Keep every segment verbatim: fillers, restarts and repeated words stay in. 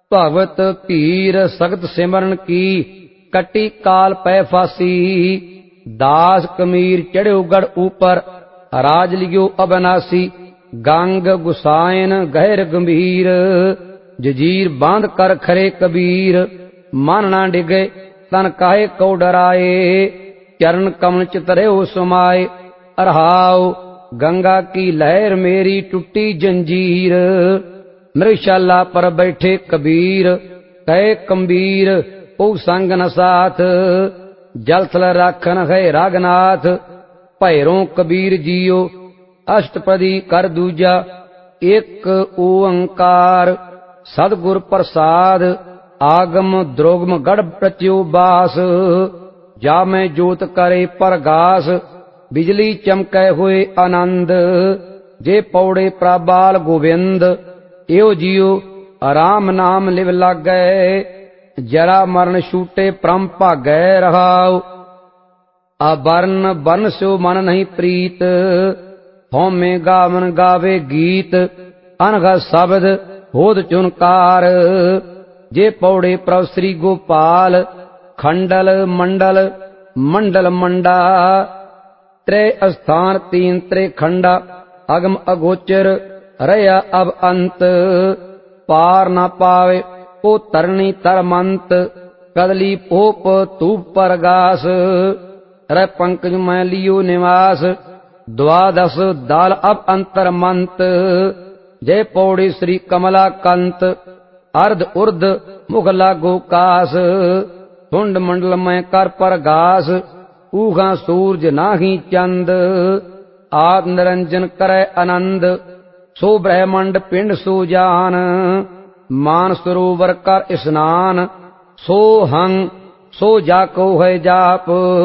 भगवत पीर सगत सिमरन की कटी काल पै फासी। दास कमीर चढ़्यो गढ़ ऊपर राज लियो अबनासी। गंग गुसायन गहर गंभीर जजीर बांध कर खरे कबीर। मन ना डिगे तन काहे को डराए चरण कमल चितरे हो समाए। अरहाओ गंगा की लहर मेरी टूटी जंजीर। मृगशाला पर बैठे कबीर कहे कम्बीर ओ संग न साथ। जल थल राखन है रागनाथ भैरों कबीर जियो। अष्टपदी कर दूजा एक ओंकार सदगुर प्रसाद। आगम द्रोगम गढ़ प्रत्यो बास जा मैं जोत करे परगास। बिजली चमकै हुए आनंद जे पौड़े प्राबाल गोविंद। एओ जियो राम नाम लिव लागै जरा मरण छूटे परम भागै। रहाओ अबरन बरन स्यो मन नहीं प्रीत होमे गावन गावे गीत। अनघा शब्द होद चुनकार जे पौड़े प्रभ श्री गोपाल। खंडल मंडल मंडल मंडा त्रय स्थान तीन त्रे खंडा। अगम अगोचर रया अब अंत पार न पावे ओ तरनी तरमंत। कदली पोप तूप परगास रे पंकज मैं लियो निवास। द्वादश दाल अब अंतर मंत जय पौड़ी श्री कमला कंत। अर्ध उर्ध मुख लागो कास सुंड मंडल में कर परगास। ऊहा सूरज नाही चंद आद निरंजन करे आनंद। सो ब्रह्मंड पिंड सो जान मान सरोवर कर स्नान। सो हंग सो जाको है जाप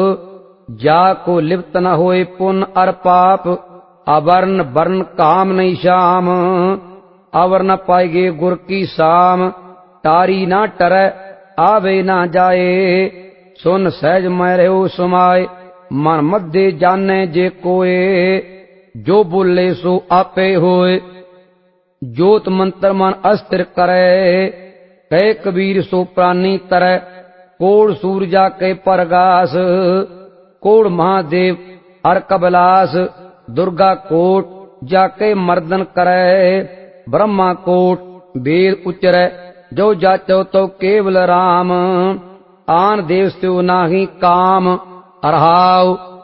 जाको लिप्त न होए पुन अर पाप। अवर्ण वर्ण काम नहीं श्याम अवर न पाएगे गुर की शाम। तारी ना टरै आवे ना जाए सुन सहज मैं रहो समाए। मन मध्य जाने जे कोए जो बोले सो आपे होए। जोत मंत्र मन अस्थिर करे कहे कबीर सो प्राणी तरह। कोड़ सूरजा के परगास कोड़ महादेव हर कबलास। दुर्गा कोट जाके मर्दन करे ब्रह्मा कोट वेद उच्चरै। जो जाचो तो केवल राम आन देव स्यो नाही काम। अरहाओ